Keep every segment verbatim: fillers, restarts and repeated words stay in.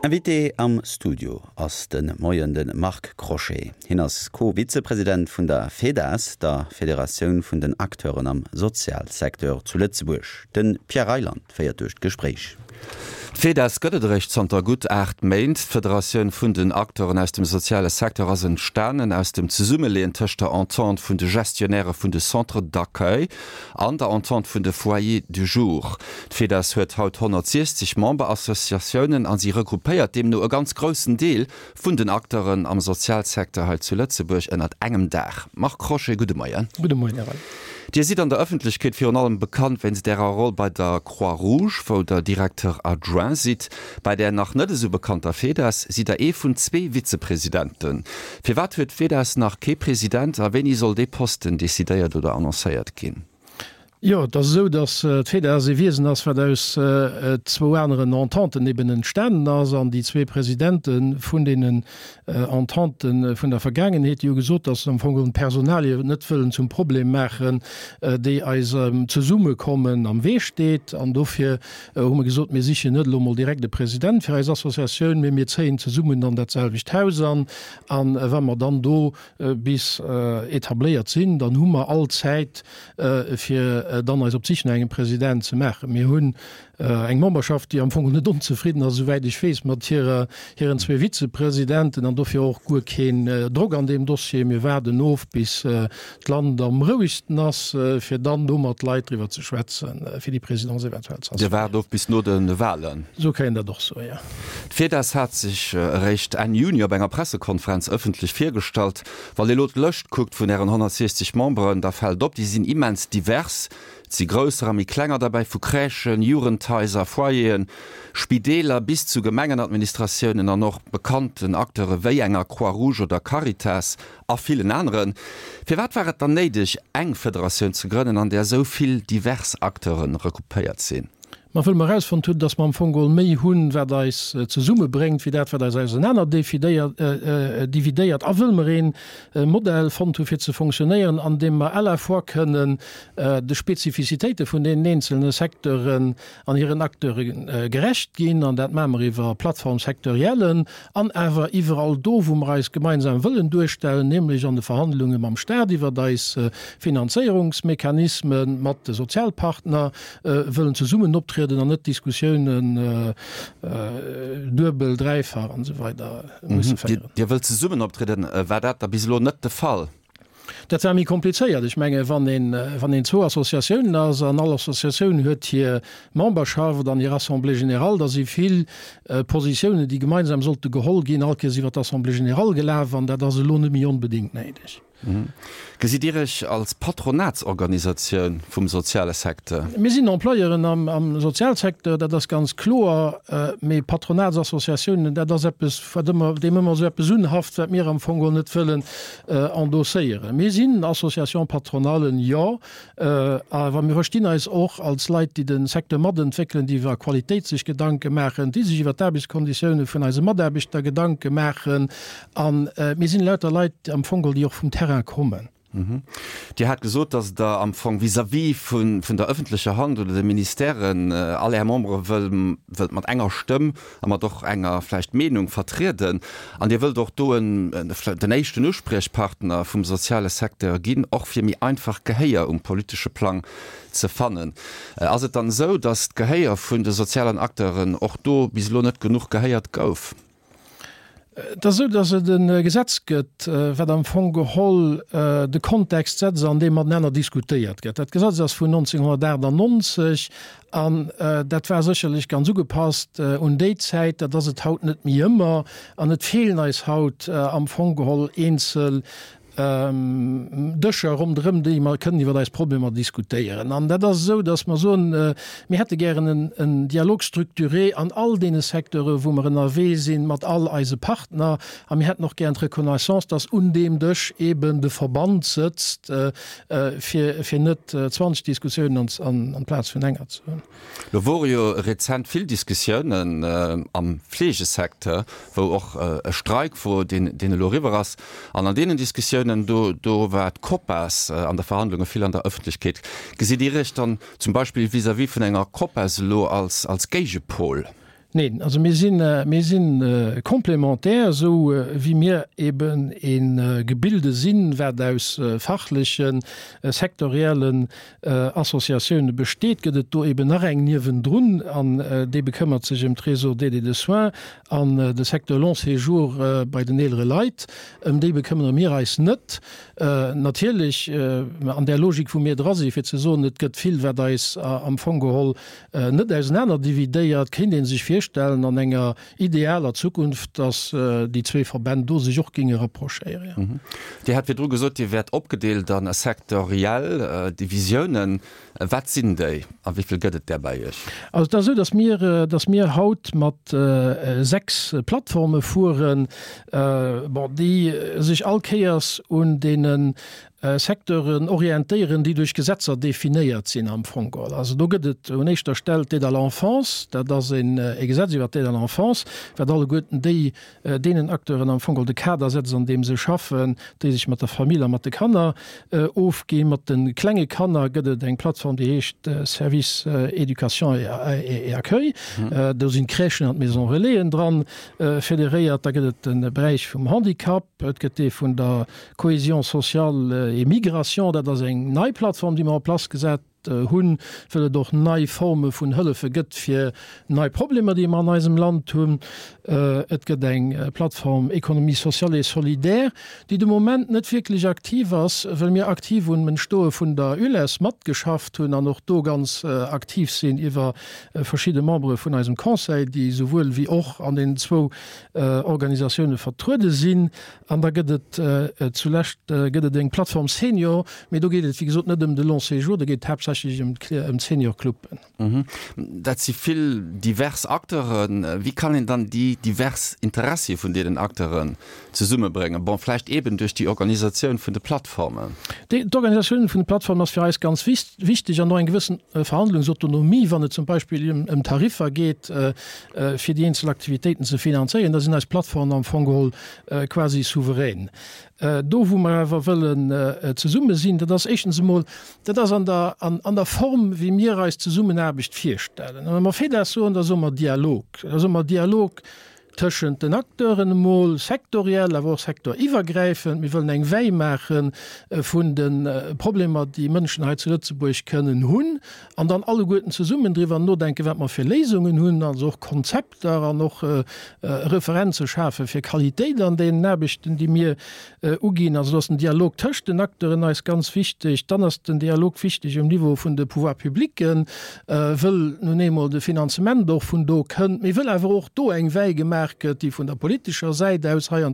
Invité am Studio ass den moienden Marc Crochet, hin als Co-Vizepräsident vun der FEDAS, der Föderation vun den Akteuren am Sozialsektor zu Lützeburg. Den Pierre Reiland feiert durch Gespräch. FEDAS gëttrecht zanter gut acht Mainint, Föderation vun den Akteuren aus dem soziale Sektor as Sternen aus dem Zusummeleen töchter Entente vun de Gestionäre vun de Centre d'accueil an der Entente vun de Foyer du Jour. FEDAS huet haut hundertsechzig Memberassoziationen an sie regroupéiert, dem nur e ganz großen Deel vun den Akteuren am Sozialsektor halt zu Lützeburg ënnert engem Dach. Mach Crochet gute Meier. Gute Meier. Dir sieht an der Öffentlichkeit für allem bekannt, wenn sie der Rolle bei der Croix Rouge, wo der Direktor adjoint sieht, bei der nach nicht so bekannter FEDAS sieht er eh von zwei Vizepräsidenten. Für was wird FEDAS nach K-Präsident, aber wenn soll die Posten dezidiert oder annonciert gehen? Ja, das so, dass äh, FEDAS wiesen ass war aus äh, zwei anderen Ententen neben den Sternen as an die zwei Präsidenten vun denen äh, Ententen äh, vun der Vergangenheit jo gesot, dass am vu Personalie net füllen zum Problem machen, äh, die als ähm, zu Summe kommen am Weg steht, an dofir äh, um gesot mir sicher net mal direkte Präsident für als Assoziation mit mir zehn zu summen an derselvichtausend an äh, wenn man dann do äh, bis äh, etabliert sind, dann hummer all Zeit äh, für dann als op sich engen Präsident ze mechen. mir hunn äh, eng Memberschaft, die am Anfang net unzufrieden as soweit ich fees mat hier hierieren zwei Vizepräsidenten an dofir auch gut kein äh, Drog an dem Dossier mir werden of bis äh, Land am ruhigsten ass äh, fir dann dummer Leiit drüber zu schwätzen äh, fir die Präsident of bis nur den Wahlen. So kann der doch so ja. FEDAS hat sich äh, recht ein Junior bei einer Pressekonferenz öffentlich firstalt, weil die Lot löscht guckt von ihren hundertsechzig Membern, da fällt op, die sind immens divers. Sie größer mi klenger dabei vu Krächen, Jurenteiser, Foyen, Spideler bis zu Gemengenadministrationen an noch bekannten Akteure wéi enger Croix Rouge oder Caritas a vielen anderen. Für wat waret dann neidig eng Föderation zu gründen, an der soviel divers Akteuren rekupéiert sinn? Man will mal raus von tut, dass man von Gold méi hunn wer da is äh, zu Summe bringt, wie dat nenner dividiert äh, äh, dividiert awilmeren äh, Modell von fir zu funktionieren, an dem man alle vorkönnen äh, de Spezifizitäten von den einzelnen Sektoren an ihren Akteuren äh, gerecht gehen, an dat man iwwer Plattformsektoriellen an ewer überall do wo man als gemeinsam willen durchstellen, nämlich an de Verhandlungen am Staat, iwwer da is äh, Finanzierungsmechanismen mat de Sozialpartner äh, willen zu Summen optreten an net Diskussionen äh, äh, Dubel dreifahren und so weiter. Mhm. Dir will ze summen optreten, äh, war dat da bis net de Fall? Dat mi kompliziert. Ich menge van den van den zwei Assoziationen as an alle Assoziationen huet hier Memberschaft an die Assemblée Générale, da sie viel äh, Positionen, die gemeinsam sollte gehol gehen, alke sie wat Assemblée Générale gelaf an der se lohne Million bedingt neidig. Mhm. Gesidirech als Patronatsorganisation vum soziale Sektor. Wir sind Emploieren am, am Sozialsektor, dat das ganz klar äh, méi Patronatsassoziationen, dat das dem immer so besunhaft mir am Fongo net fëllen äh, endosseieren. Wir sind Assoziation Patronalen ja, äh, aber mir verstehen als auch als Leiit, die den Sektor mat entwickeln, die wir Qualität sich Gedanken machen, die sich iwwer Derbiskonditionen vun als Maderbig der Gedanke machen an äh, mir sind Leute Leiit am Fongo, die auch vom Terrain kommen. Mhm. Die hat gesot, dass da am Anfang vis-à-vis von, von der öffentlichen Hand oder den Ministerien äh, alle Member wird man enger stimmen, aber doch enger vielleicht Meinung vertreten. Und ihr will doch du den nächsten Ursprechpartner vom sozialen Sektor gehen, auch für mich einfach Geheier um politische Plan zu fannen. Äh, also dann so, dass Geheier von den sozialen Akteuren auch du bis nicht genug geheiert gauf. Da so dass er den äh, Gesetz gëtt äh, am vu geholl äh, de Kontext set an dem man nenner diskutiert gët. Dat Gesetz as vu neunzehnhundertneunzig an äh, dat war sicherlich ganz zugepasst äh, und déiäit, dat dats et haut net mir immer an et fehlen als Haut äh, am Fongeholl ensel Ähm, Dëcher rumdrüm, die man können iwwer das Problem diskutieren. An dat so, dass man so äh, mir hätte gerne een Dialog strukturé an all dee Sektore, wo man in A W sinn mat all eise Partner, am mir het noch gern Reconnaissance, dass undem dech eben de Verband sitzt äh, fir net äh, zwanzig Diskussionen ans, an, an Platz vun enger zu. Lo wo jo rezent viel Diskussionen äh, am Pflegesektor, wo auch äh, Streik wo den, den Lo Riveras an an denen Diskussionen Du, du war Koppas äh, an der Verhandlungen viel an der Öffentlichkeit. Gesi die Recht dann zum Beispiel vis-à-vis von enger Koppas lo als, als Gagepol? Nein, also mir sind mir sind äh, komplementär so äh, wie mir eben in äh, Gebilde sinn werden aus äh, fachlichen äh, sektoriellen äh, Assoziationen besteht gedet du eben nach eng niewen run an äh, de bekümmert sich im Tresor D D de soins an äh, de sektor long séjour äh, bei den ältere Leiit um, de bekümmern mir als net äh, natürlich äh, an der Logik vu mir drasifir ze so net gëtt viel wer da is äh, am Fogeholl äh, net als nenner dividéiert kind den sich viel stellen an enger idealer Zukunft, dass äh, die zwei Verbände sich auch gegen rapprochieren. Mhm. Die hat wie du gesagt, die wird abgedeelt an sektoriell äh, Divisionen. Was sind die? Und wie viel geht dabei? Also das so, dass mir dass mir haut mit äh, sechs Plattformen fuhren, äh, die sich allkeiers und denen äh, Sektoren orientieren, die durch Gesetzer definiert sind am Frankreich. Also da gibt es an erster Stelle Aide à l'enfance, das ist ein äh, Gesetz über Aide à l'enfance, wird alle guten die äh, denen Akteuren am Frankreich den Kader setzen, an dem sie schaffen, die sich mit der Familie, mit den Kindern äh, aufgehen, mit den kleinen Kindern gibt es eine Plattform, die heißt äh, Service äh, Education et, et, et Accueil. Mhm. Äh, da sind Crèchen und Maison Relais dran äh, föderiert, da gibt es einen Bereich vom Handicap, es gibt von der Kohäsion soziale äh, Migration, dat ass eng neii Plattform, die man op Platz gesät hunn fëlle doch neii Forme vun Hëlle vergëtt fir neii Probleme, die man an eisem Land hunn. Et gët eng Plattform Ökonomie soziale solidär, die de moment net wirklich aktiv ass, well mir aktiv hun men Stoe vun der U L S mat geschafft hunn an noch do ganz äh, aktiv sinn iwwer äh, verschiedene Membre vun eisem Conseil, die sowohl wie och an den zwo äh, Organisationune vertrude sinn. An der gëtt äh, zulächt äh, gëtt eng Plattform Senior, méi do gehtt wie gesot net dem de long séjour, da geht im, im Seniorclubben. Mhm. Dat sie viel divers Akteuren, wie kann denn dann die divers Interesse von denen Akteuren zu Summe bringen? Bon, vielleicht eben durch die Organisation von der Plattformen. Die, die Organisation von der Plattform ist für uns ganz wichtig, an einer gewissen äh, Verhandlungsautonomie, wenn es zum Beispiel im, im Tarif geht, äh, für die Einzelaktivitäten zu finanzieren. Da sind als Plattform am Fongol äh, quasi souverän. Äh, do wo man awer wëllen äh, ze Summe sinn, dat echtens mal dat an der, an, an der Form wie mir als ze Summen erbecht firstellen. man fir so an der sommer Dialog. sommer Dialog tschen den Akteuren moll sektoriell awer sektor iwwergreifen, wir wollen eng wei machen äh, vun den äh, Probleme, die Mënschenheit zu Lützeburg können hunn, an dann alle guten zu summen drwer no denke, wat man fir Lesungen hunn, an soch Konzepte an noch äh, äh, Referenze schafe fir Qualität an den Näbechten, die mir äh, ugin, also dats den Dialog töcht den Akteuren als ganz wichtig, dann ist den Dialog wichtig im Niveau vun de Pouvoirpubliken, äh, will nun emol de Finanzement doch vun do könnt, mir will einfach auch do eng wei gemerk, die von der politischer Seite aus äh,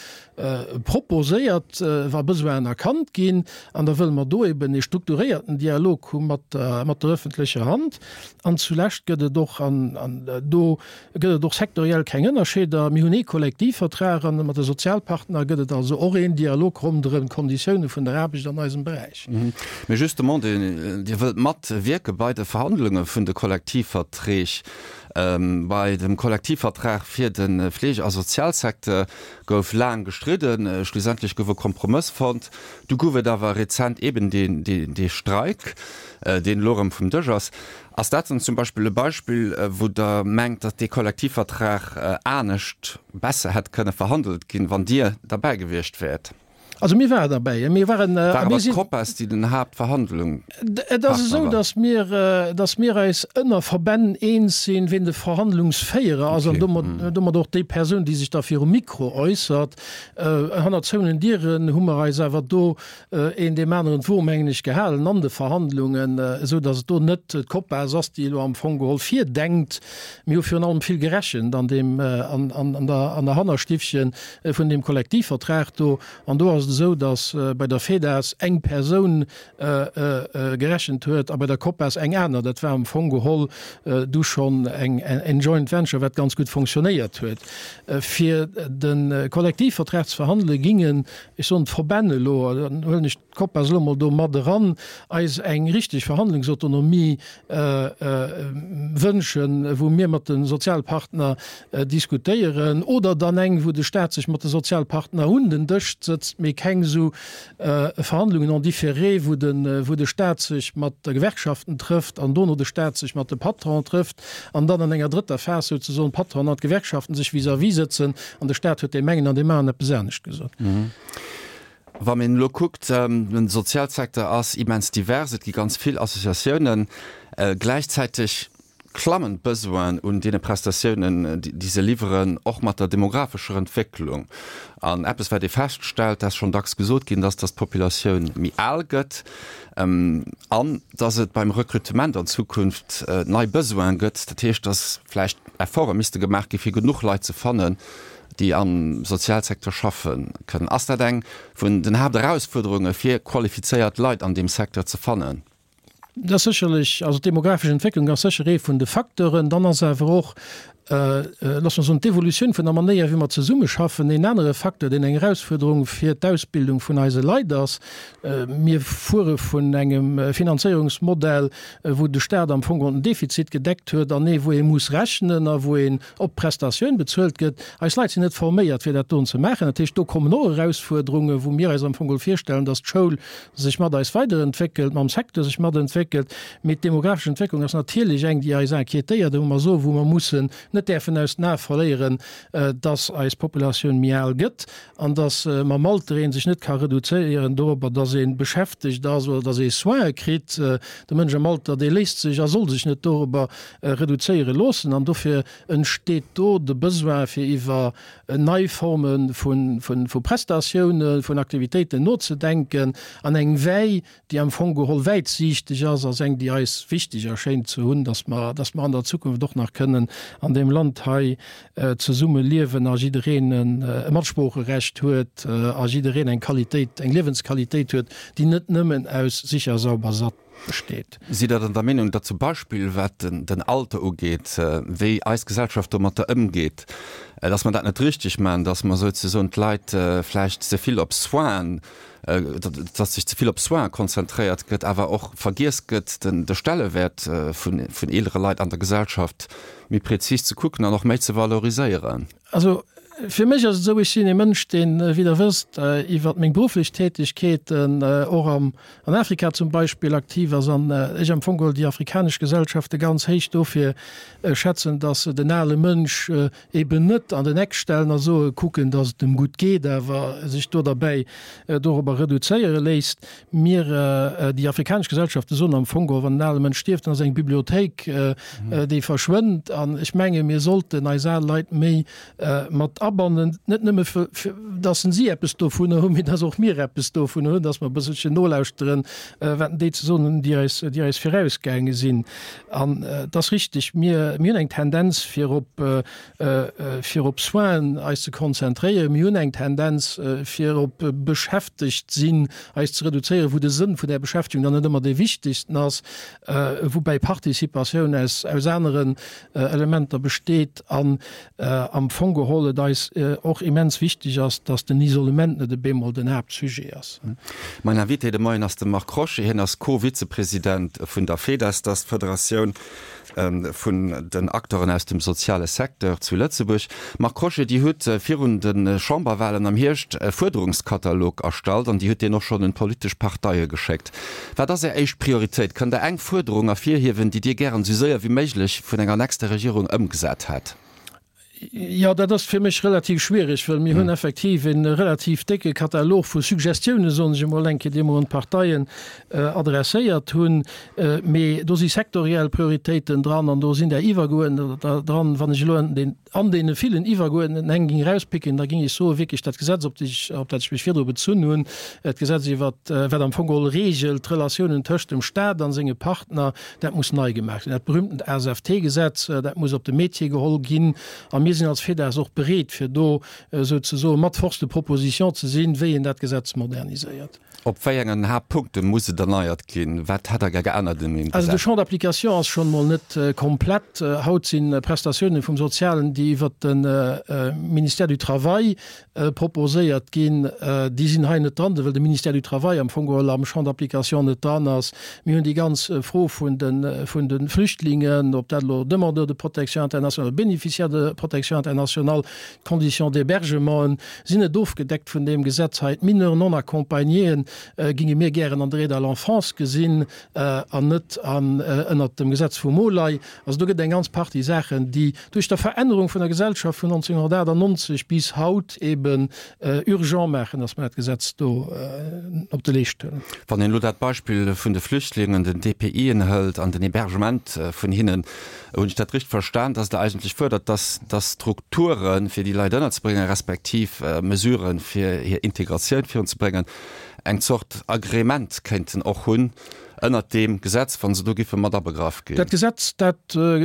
proposiert äh, war bis erkannt gehen, an der will man do eben den strukturierten Dialog mit, äh, mit der öffentlicher Hand an zuletzt gëtt doch an, an do gëtt doch sektoriell kein Unterschied der Mihone Kollektivverträge mit der Sozialpartner gëtt also auch ein Dialog rum den Konditionen von der Arbeit an diesem Bereich. Mhm. Mais justement die, die mat wirke bei der Verhandlungen von der Kollektivverträge. Ähm, bei dem Kollektivvertrag fir den äh, Pflege als Sozialsektor gouf lang gestritten, äh, schlussendlich gowe Kompromiss fand. Du gowe da war rezent eben den, den, den Streik, äh, den Lorem vum Dëgers. As dat zum Beispiel ein Beispiel, äh, wo der mengt, dat der Kollektivvertrag äh, ernstcht besser het könne verhandelt gin, wann dir dabei gewircht werd. Also mir war dabei mir waren äh, sind, Koppers, die den Hauptverhandlung das ist so dass mir äh, dass mir als ënner Verbänden een sinn wenn de Verhandlungsfeiere also okay. dummer, mm. dummer doch die Person die sich dafür um Mikro äußert han dieieren Hummerwer do äh, in dem anderen vormänglich gehalen an de Verhandlungen äh, so dass du net Kopf die am Fogehol vier denkt mir für allem viel gerechen an dem äh, an, an, an der an der Hannerstiftchen äh, von dem Kollektivvertrag do an du hast so, dass äh, bei der Feders eng Person äh, äh, gerechen huet, aber der Kopf eng ennner, dat war am Fogeholl äh, du schon eng en Joint Venture wat ganz gut funktioniert huet. Äh, Fi den äh, Kollektivvertragsverhandle gingen is so Verbände lo nicht Kopflummer do mat ran als eng richtig Verhandlungsautonomie äh, äh, wünschen, wo mir mat den Sozialpartner äh, diskutieren oder dann eng, wo de Staat sich mat den Sozialpartner hunden dcht sitzt, mir keng so äh, Verhandlungen an differé, wo den äh, wo de Staat sich mat der Gewerkschaften trifft, an donno de Staat sich mat de Patron trifft, an dann an enger dritter Vers so Patron hat Gewerkschaften sich vis wie sitzen an der Staat huet de Mengen an de Mann besernecht gesagt. Mhm. Wa man lo guckt ähm, den Sozialsektor ass immens divers, gi ganz viel Assoziationen äh, gleichzeitig klammen besoen und de Prestationen die, diese lieeren och mat der demografischer Entwicklung an Apps war die feststellt, dass schon dacks gesot gin, dass das Population mi allgött ähm, an dass het beim Rekrutement an Zukunft äh, nei besoen gött, dat heißt, das vielleicht erfor miste gemerk wie genug Leute zu fannen, die am Sozialsektor schaffen können. As der denk vun den her Herausforderungen fir qualifiziert Leute an dem Sektor zu fannen. Das sicherlich also demografische Entwicklung als sicher von de Faktoren, dann einfach auch äh, lass so Devolution von der Manier wie man zu Summe schaffen den andere Faktor den eng Herausforderung für die Ausbildung von Eise Leiders mir äh, fuhre von engem äh, Finanzierungsmodell äh, wo de Staat am Fond Defizit gedeckt hue dann wo er muss rechnen wo en op Prestation bezöllt get als Lei net formiert für der Ton zu machen natürlich do kommen noch Herausforderungen wo mir als am Fongol vierstellen dass Schul sich mal als weiterentwickelt man Sektor sich mal entwickelt mit demografischer Entwicklung das natürlich eng die Enquete immer so wo man muss net derfen aus na verleieren äh, dass als Population mial gëtt an dass äh, man Maltereen sich net kann reduzieren darüber da se beschäftigt da so dass se soin krit äh, der Mënsche Malter de liest sich er soll sich net darüber äh, reduziere losen an dofir entsteht do de Beswerfir iwwer äh, Neuformen von von von Prestationen von Aktivitäten not zu denken an eng wei die am Fongehol weit sicht eng die als wichtig erscheint zu hun dass man dass man an der Zukunft doch nach können an dem Land hai äh, zu Summe liewen as jiin äh, Matsprucherecht huet äh, jiin eng Qualität eng Lebenssqualität huet, die net nimmen aus sicher sauber satt besteht. Sie dat an der Meinung dat zum Beispiel wetten den Alter ugeht, äh, wie als Gesellschaft um mat der ëmgeht, äh, dass man dat net richtig man, dass man so so Leiit äh, vielleicht sehr viel op Soin, äh, dass sich zu viel op Soin konzentriert gëtt, aber auch vergis gëtt den der Stellewert äh, von, von ältere Leiit an der Gesellschaft mir präzis zu gucken an noch me zu valorisieren. Also für mich ist so ich den Mensch den äh, wieder wirst äh, ich wat még beruflich Tätigkeiten äh, auch am, an Afrika zum Beispiel aktiver sondern äh, ich am Fongol die afrikanische Gesellschaft ganz hecht dafür äh, schätzen dass äh, den alle Mensch äh, eben net an den Eckstellen so gucken dass es dem gut geht aber sich dort dabei äh, darüber reduzieren lässt mir äh, die afrikanische Gesellschaft so am Fongol wann alle Mensch stirft an eng Bibliothek äh, mhm. äh, die verschwindet an ich menge mir sollte Leute méi äh, mat abbannen net nimme dat sie App vu hun das auch mir App vu hun dass man be nolauusren äh, de sonnen die als, die als vorausgänge sinn an äh, das richtig mir mir eng Tendenz fir op äh, fir op Soen als zu konzentrieren mir eng Tendenz äh, fir op äh, beschäftigt sinn als zu reduzieren wo de sinn vu der Beschäftigung dann immer de wichtigsten as äh, wobei Partizipation es aus anderen äh, Elementer besteht an äh, am Fongeholle da Äh, auch immens wichtig ist, dass den Isolement de Bemol den Hauptsujet ist. Mein Herr Witte, Moin aus dem Marc Crochet hin als Co-Vizepräsident von der FEDAS, das Föderation ähm, von den Akteuren aus dem sozialen Sektor zu Lützeburg. Marc Crochet, die hat äh, vier den Chamberwahlen am Hirsch äh, Forderungskatalog erstellt und die hat den noch schon in politische Parteien geschickt. War das ja echt Priorität? Kann der eng Forderung auf vier hier, wenn die dir gern so sehr wie möglich von einer nächsten Regierung umgesetzt hat? Ja, das ist für mich relativ schwierig, weil mir hun mhm. effektiv in relativ dicke Katalog von Suggestionen sonke die und Parteien äh, adressiert tun äh, do sie sektoriell Prioritäten dran an sind der Ivagoen dran wann ich den an den vielen Ivagoen eng ging rauspicken, da ging ich so wirklich das Gesetz ob ich ob das mich wieder zu nun Gesetz wat äh, am Fongol regelt Relationen töcht dem Staat an singe Partner der muss neu gemacht der berühmten R S F T-Gesetz äh, der muss op dem Mädchen gehol gehen am mir sind als FEDAS auch berät für do äh, so mat forste Proposition zu sehen wie in dat Gesetz modernisiert. Op feiergen ha Punkte muss der neiert gin, wat hat er ge geändert? Also de Champ d'Applikation ist schon mal net äh, komplett äh, haut sinn äh, Prestationen vom Sozialen, die wird den äh, Ministère du Travail äh, proposéiert gin, äh, die sind ha net dran, weil de Ministère du Travail am Fongo am Champ d'Applikation net dran ass mir hun die ganz äh, froh vun den äh, vun den Flüchtlingen, op dat lo demandeur de Protection international, Beneficiaire de Protection international, Kondition d'hébergement sinne doof gedeckt vun dem Gesetzheit Miner non accompagnieren äh, ginge mir gern an Rede à l'enfance gesinn äh, an net an ënner äh, dem Gesetz vu Molei. Also du get en ganz Party Sachen, die durch der Veränderung von der Gesellschaft von neunzehnhundertneunzig bis haut eben äh, urgent machen, dass man das Gesetz do, äh, op de Lee stellen. Van den Lo dat Beispiel vun de Flüchtlingen den D P I enhält an den Hébergement äh, von hinnen und ich dat richtig verstand, dass der eigentlich fördert, dass das Strukturen für die Leidennner zu bringen, respektiv äh, mesureuren für hier Integration für uns zu bringen, eng Sort Agreement könnten auch hun ënner dem Gesetz von Sodogifir Mader begraf geht. Dat Gesetz dat äh,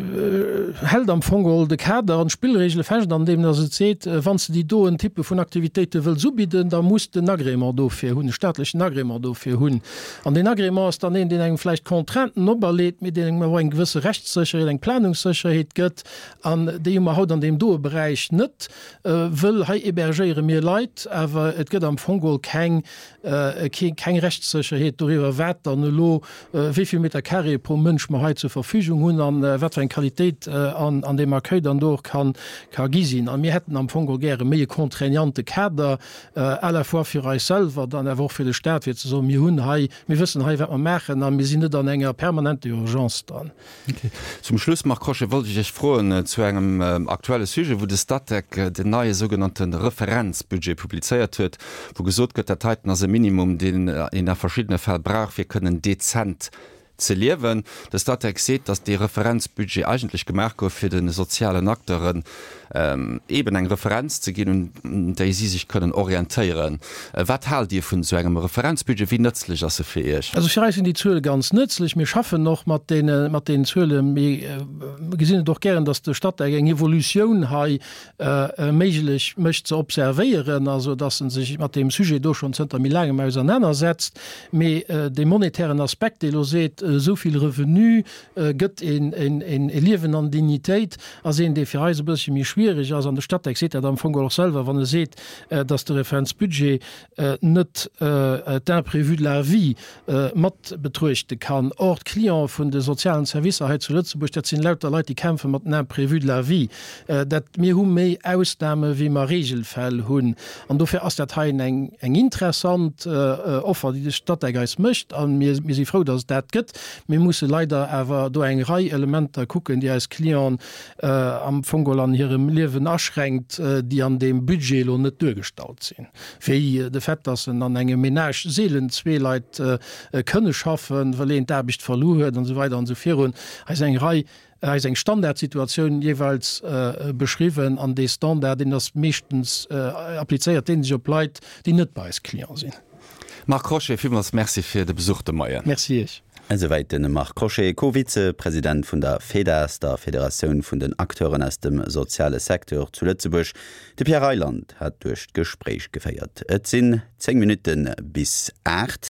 äh, held am Fogol de Kader an Spielregel fecht an dem se seet, äh, wann ze die doen Type vun Aktivitäten will subiden, da muss den Agreement dofir hunn staatlichen Agreement dofir hunn. An den Agreement ist dann den eng vielleicht Kontrenten oberlädt, mit denen man eng gewisse Rechtssicherheit, eng Planungssicherheit gëtt, an de immer haut an dem Doebereich net äh, will ha hébergéiere mir Leiit, awer et gëtt am Fogol keng äh, keng Rechtssicherheit doiwwer wetter lo äh, wieviel Meter Carré pro Mënsch ma zur Verfügung hun an äh, wat en Qualität äh, an, an dem Markeu dann durch kann kann gisinn. An mir hätten am Fongo gre méi kontrainte Kader äh, aller vorfir selber dann er woch fir de Staat wie so mir hunn hai mir wissen ha wat man mechen an mir sinne dann enger permanente Urgenz dann. Okay. Zum Schluss macht Krosche wollte ich euch frohen äh, zu engem äh, aktuelle Suge, wo de Stadtdeck äh, den neue sogenannten Referenzbudget publizeiert huet, wo gesot gëtt der Teiten as Minimum den äh, in der verschiedene Fall brach wir können dezent ze liewen, das dat seht, dass die Referenzbudget eigentlich gemerk für den sozialen Akteuren ähm, eben eng Referenz zu gehen und der sie sich können orientieren. Äh, wat halt dir von so einem Referenzbudget, wie nützlich as für ich? Also ich reißen die Zölle ganz nützlich. Wir schaffen noch mit den, mit den Zölle äh, gesinn doch gern, dass der Stadt eng Evolution ha äh, melich möchte observieren, also dass sich mit dem Sujet doch schon mil lange auseinandersetzt, mit äh, den monetären Aspekt, die lo seht, soviel Revenu äh, gëtt in, in, in Liwen an Dignitéit as en de fir Reise bësse mi schwierig ass an der Stadt seet er am Fogol selber, wann er seet, äh, dats de Referenzbudget äh, net äh, d'imprévu de la vie äh, mat betruechte kann. Ort Klient vun de sozialen Serviceheit zu Lützeburg, dat sinn lauter Leiit die kämpfe mat d'imprévu de la vie. Äh, dat mir hun méi Ausnahme wie ma Regelfäll hunn. An dofir ass dat hain eng eng interessant äh, Offer, die de Stadtgeist mcht an mir si froh, dats dat gëtt. Wir muss leider awer do eng Rei Elemente gucken, die als Klient äh, am Fogol an ihrem Leben erschränkt, äh, die an dem Budget lo net durchgestaut sind. Wie de Fett an engem Menage Seelen zwe Leiit äh, könne schaffen, weil derbicht verloren und so weiter und so fort. Als eng Rei als eng Standardsituation jeweils äh, beschrieben an de Standard, den das mechtens äh, appliiert, den sie opleit, die net bei als Klient sind. Marc Crochet, vielmals merci für de Besuchte Meier. Merci ich. Soweit den Marc Crochet, Co-Vize-Präsident vun der FEDAS, der Föderation vun den Akteuren aus dem soziale Sektor zu Lützeburg. De Pierre Reiland hat durch Gespräch gefeiert. Et sinn zehn Minuten bis acht.